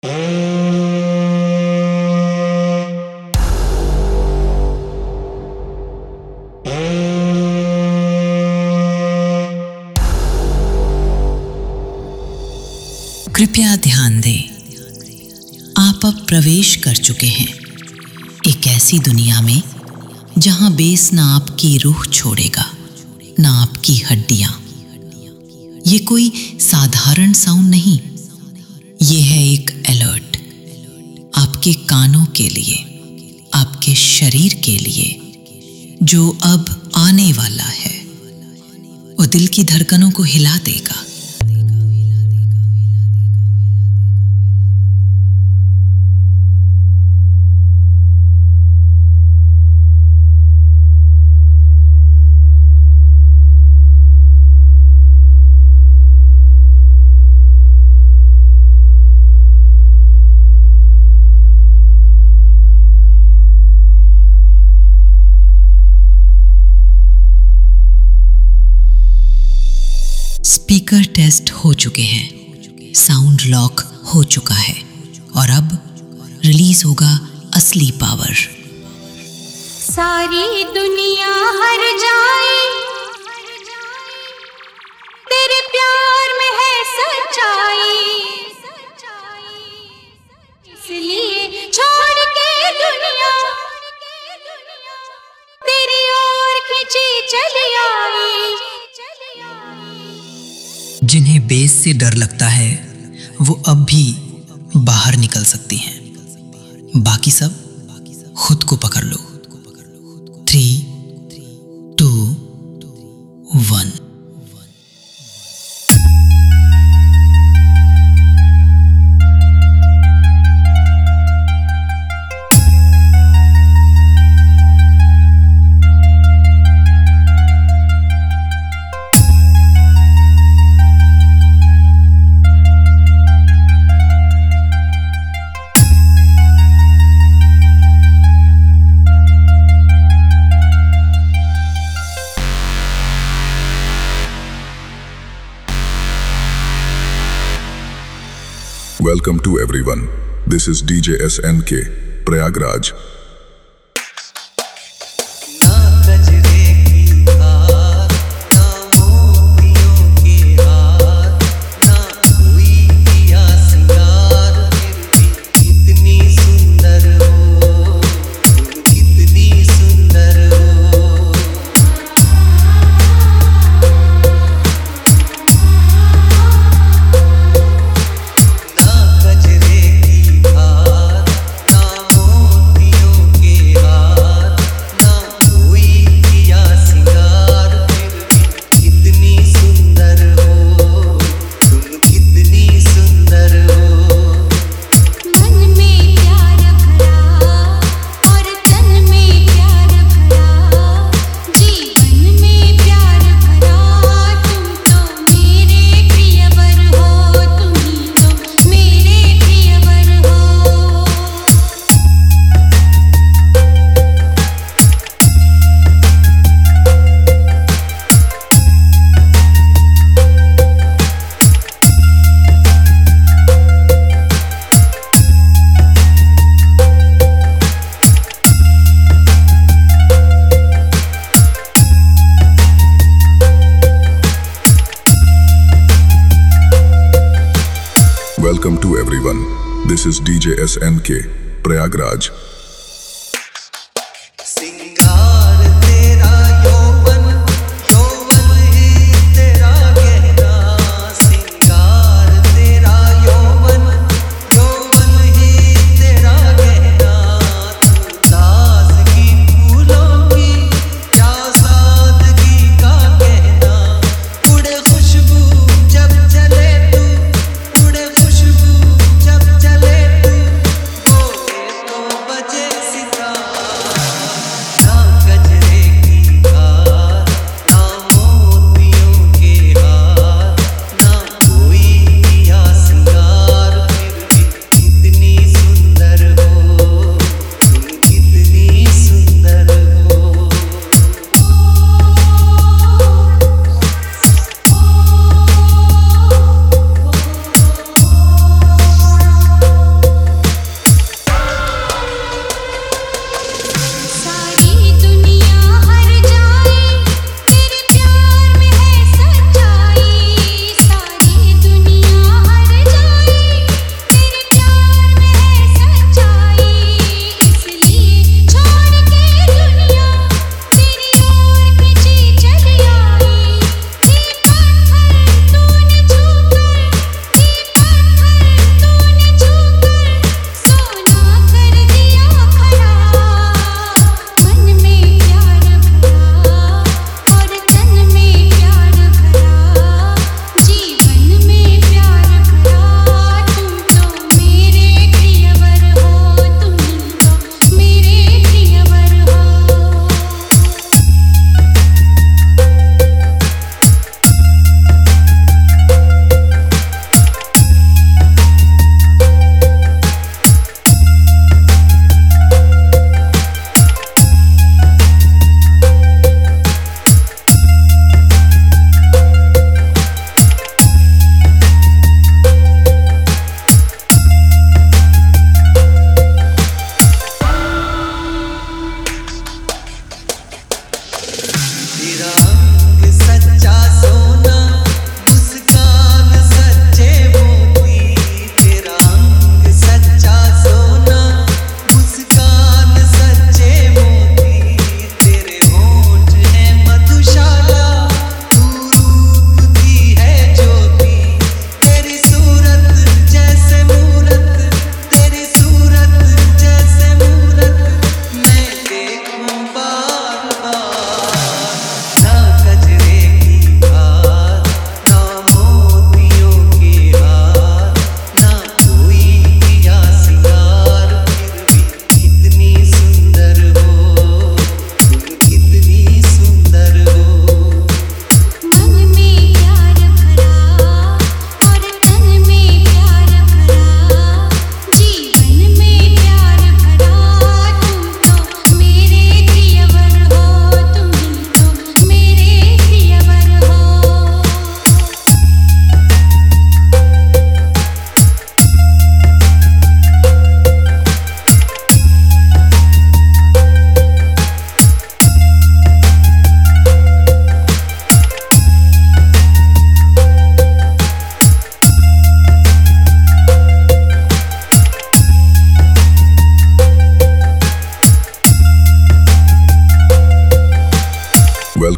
कृपया ध्यान दें, आप अब प्रवेश कर चुके हैं एक ऐसी दुनिया में जहां बेस ना आपकी रूह छोड़ेगा, ना आपकी हड्डियां। ये कोई साधारण साउंड नहीं, ये है एक अलर्ट आपके कानों के लिए, आपके शरीर के लिए, जो अब आने वाला है। वो दिल की धड़कनों को हिला देगा। स्पीकर टेस्ट हो चुके हैं, साउंड लॉक हो चुका है और अब रिलीज होगा असली पावर। सारी दुनिया हर जाए, तेरे प्यार में है सच्चाई, इसलिए छोड़ के दुनिया तेरी ओर खिंची चली आई। जिन्हें बेस से डर लगता है वो अब भी बाहर निकल सकती हैं। बाकी सब खुद को पकड़ लो। 3, 2, 1। Welcome to everyone. This is DJ SNK, Prayagraj. Welcome to everyone. This is DJ SNK, Prayagraj. बजे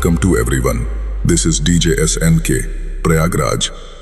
Welcome to everyone. This is DJ SNK, Prayagraj.